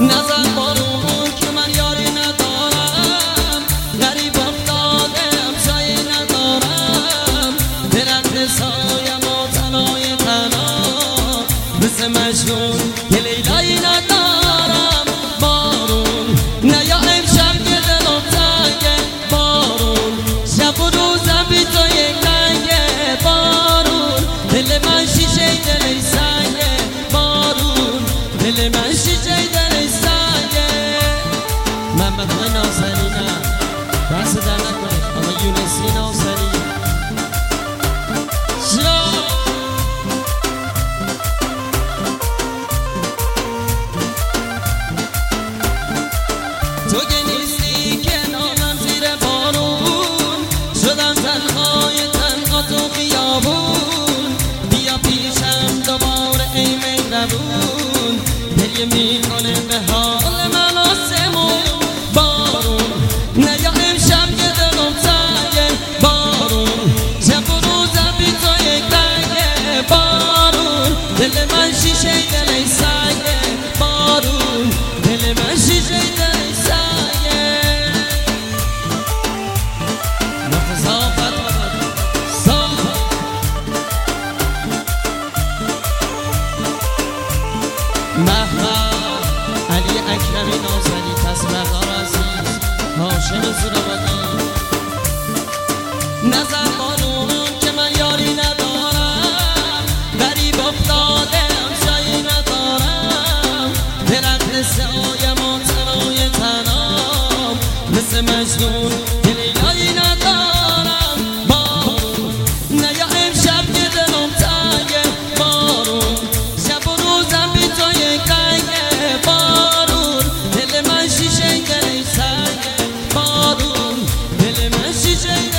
نزن بارون که من یاری ندارم، غریب افتادم جایی ندارم، درد سایم و تنهای تنها، مثل مجنون که لیلایی ندارم. بارون نیا امشب که دلم تنگه، بارون شب و روزم بی تو یک رنگه، بارون دل من شیشه دل سنگه، بارون دل من شیشه دل سنگه. محمد آقای ناصری نه دست در نکنه، آقای یونسی ناصری تو که نیستی کنارم زیر بارون، شدم تنهای تنها تو خیابون، بیا پیشم دوباره ای مهربون، دل میکنه به حال من آسمون. بارون نیا امشب که دلم تنگه، بارون شب و روزم بی تو یک رنگه، بارون دل من شیشه دل سنگه، بارون دل من شیشه دل سنگه. محمد علی اکرمی نازنی تصمقار عزیز هاشم سراوردی. نزن بارون که من یاری ندارم، غریب افتادم جایی ندارم، درد سایم و تنهای تنام، مثل مجنون که لیلایی ندارم. بارون نیا امشب که دلم تنگه، بارون شب و روزم بی تو یک رنگه، بارون دل من شیشه دل سنگه، بارون دل من شیشه